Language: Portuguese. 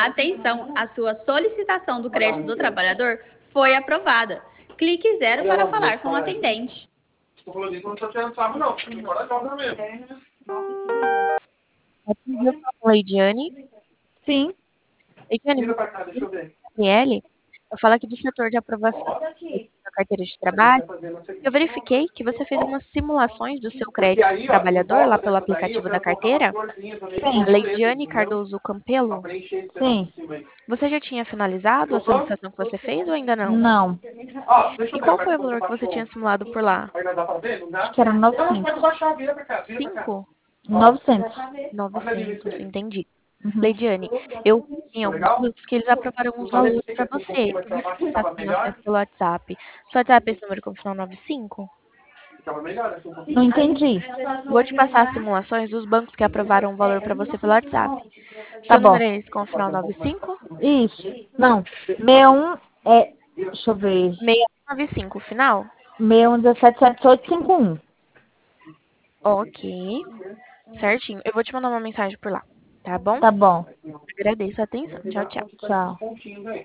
Atenção, a sua solicitação do crédito do trabalhador foi aprovada. Clique zero para falar com o atendente. Tô falando isso, eu não tô tirando sarro, não. Tem corajosa mesmo. Aqui eu falo com a Leidiane. Sim. Leidiane, Vira pra cá, deixa eu ver. Gabriele, eu falo aqui do setor de aprovação da carteira de trabalho. Eu verifiquei que você fez umas simulações do seu crédito do trabalhador lá pelo aplicativo da carteira. Leidiane Cardoso Campelo. Sim. Você já tinha finalizado a solicitação que você fez ou ainda não? Não. E qual foi o valor que você tinha simulado por lá? Acho que era 900. 5? 900. 900, entendi. Uhum. Leidiane, eu tinha alguns grupos que eles aprovaram uns valores para você. Eu vou te passar as informações pelo WhatsApp. Seu WhatsApp é esse número com final 95? Não entendi. Vou te passar as simulações dos bancos que aprovaram o valor para você pelo WhatsApp. Tá Seu bom. número é esse com final 95? Isso. Não. 61 é. Deixa eu ver. 695, final? 61 177851. Ok. Certinho. Eu vou te mandar uma mensagem por lá. Tá bom? Tá bom. Agradeço a atenção. Tchau, tchau. Tchau.